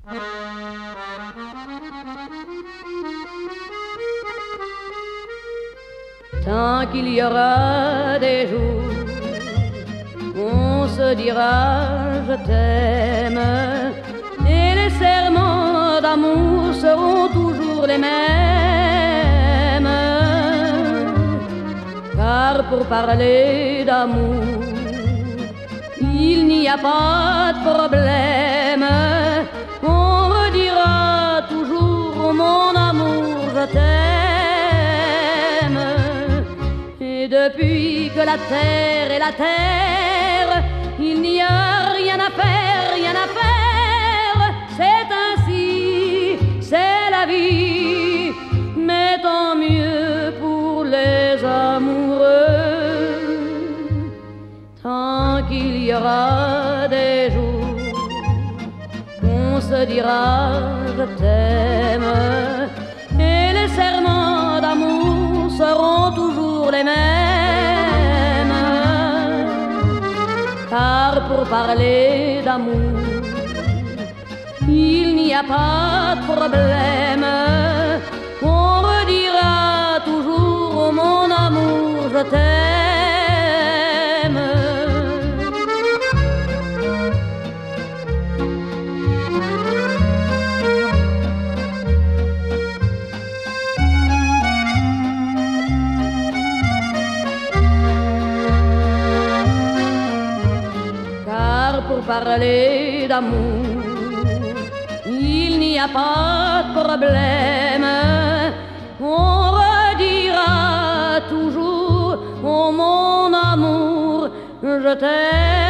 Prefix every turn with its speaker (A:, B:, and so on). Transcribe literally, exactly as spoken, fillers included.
A: Tant qu'il y aura des jours, on se dira je t'aime, et les serments d'amour seront toujours les mêmes. Car pour parler d'amour, il n'y a pas de problème. On redira toujours mon amour, je t'aime. Et depuis que la terre est la terre, il n'y a rien à faire, rien à faire. C'est ainsi, c'est la vie, mais tant mieux pour les amoureux. Tant qu'il y aura des jours, on se dira je t'aime, et les serments d'amour seront toujours les mêmes. Car pour parler d'amour, il n'y a pas de problème. On redira toujours mon amour, je t'aime. Pour parler d'amour, il n'y a pas de problème. On redira toujours oh mon amour, je t'aime.